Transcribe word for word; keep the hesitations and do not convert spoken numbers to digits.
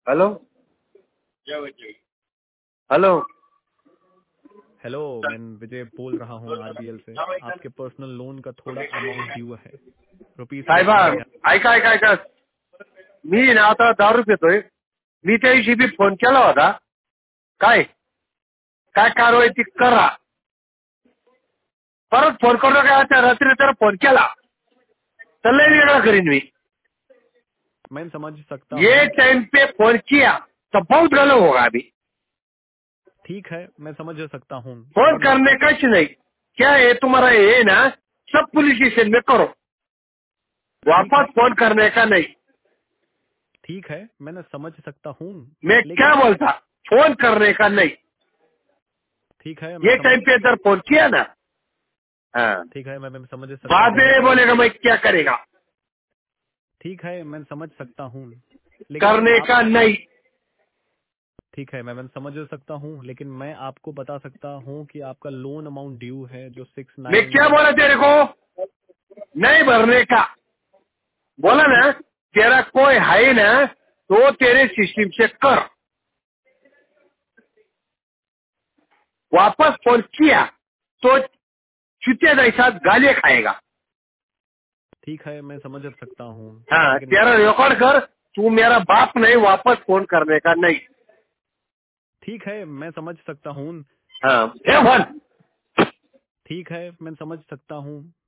Hello hello hello, मैं विजय बोल रहा हूँ आरबीएल से। आपके पर्सनल लोन का थोड़ा अमाउंट ड्यू है, रुपीज साहेबा सिक्स नाईन। ऐका ऐका ऐका मी ना आता दारू पितोय. मी त्या दिवशी बी फोन केला होता. काय काय कारवाई ती करा. परत फोन करू नका. त्या रात्री तर फोन केला तर लय वेगळा करीन मी. मैं समझ सकता ये हूँ। टाइम पे फोन किया तो बहुत गलत होगा. अभी ठीक है, मैं समझ सकता हूँ, फोन लेकिन करने आपको का ही नहीं. क्या है तुम्हारा ये ना सब पुलिस स्टेशन में करो. ठीक है। वापस फोन करने का नहीं. ठीक है, मैंने समझ सकता हूँ, मैं लेकिन क्या बोलता फोन करने का नहीं. ठीक है, मैं ये समझ टाइम पे इधर फोन किया ना. हाँ ठीक है, मैं मैं समझ सकता बाद हूँ। में बोलेगा मैं क्या करेगा. ठीक है, मैं समझ सकता हूँ, लेकिन करने आप का नहीं. ठीक है, मैं मैं समझ सकता हूँ, लेकिन मैं आपको बता सकता हूँ कि आपका लोन अमाउंट ड्यू है जो सिक्स मैं नाइन क्या बोला तेरे को नहीं भरने का. बोला ना तेरा कोई है ना तो तेरे सिस्टम से कर. वापस फोन किया तो चुते जैसा गालियां खाएगा. ठीक है, मैं समझ सकता हूँ, हाँ लेकिन तेरा रिकॉर्ड कर. तू मेरा बाप नहीं. वापस फोन करने का नहीं. ठीक है, मैं समझ सकता हूँ। हाँ हे वन. ठीक है, मैं समझ सकता हूँ,